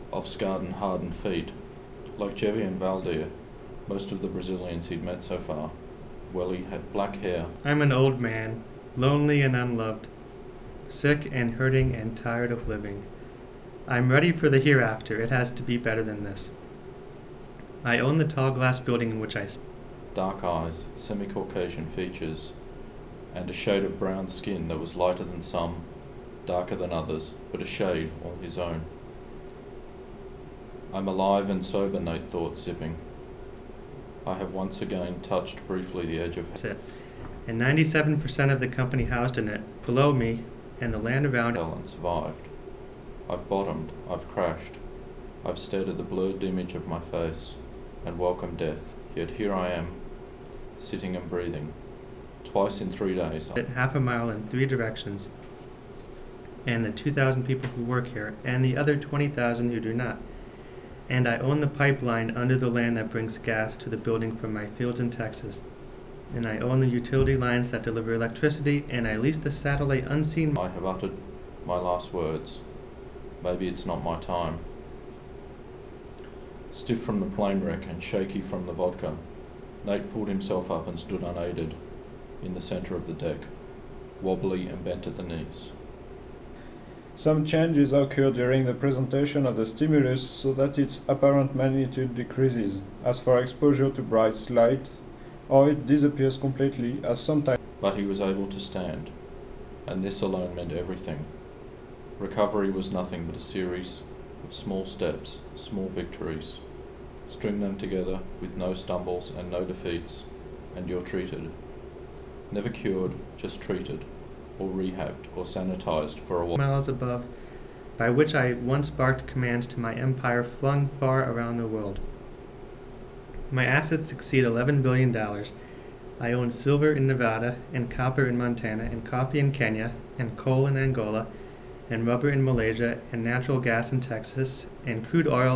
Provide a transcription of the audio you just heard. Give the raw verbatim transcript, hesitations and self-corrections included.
of scarred and hardened feet. Like Jevi and Valdir, most of the Brazilians he'd met so far, Welly had black hair. I'm an old man, lonely and unloved, sick and hurting and tired of living. I'm ready for the hereafter. It has to be better than this. I own the tall glass building in which I sit. Dark eyes, semi-Caucasian features, and a shade of brown skin that was lighter than some, darker than others, but a shade all his own. I'm alive and sober, Nate thought, sipping. I have once again touched briefly the edge of Sit. And ninety-seven percent of the company housed in it, below me, and the land around it. hell and survived. I've bottomed, I've crashed. I've stared at the blurred image of my face and welcomed death, yet here I am, sitting and breathing. Twice in three days. Half a mile in three directions, and the two thousand people who work here, and the other twenty thousand who do not. And I own the pipeline under the land that brings gas to the building from my fields in Texas. And I own the utility lines that deliver electricity, and I lease the satellite unseen. I have uttered my last words. Maybe it's not my time. Stiff from the plane wreck and shaky from the vodka, Nate pulled himself up and stood unaided in the centre of the deck, wobbly and bent at the knees. Some changes occur during the presentation of the stimulus so that its apparent magnitude decreases, as for exposure to bright light, or it disappears completely, as sometimes. But he was able to stand, and this alone meant everything. Recovery was nothing but a series of small steps, small victories. String them together with no stumbles and no defeats, and you're treated. Never cured, just treated, or rehabbed, or sanitized for a while. Miles above, by which I once barked commands to my empire flung far around the world. My assets exceed eleven billion dollars. I own silver in Nevada, and copper in Montana, and coffee in Kenya, and coal in Angola, and rubber in Malaysia, and natural gas in Texas, and crude oil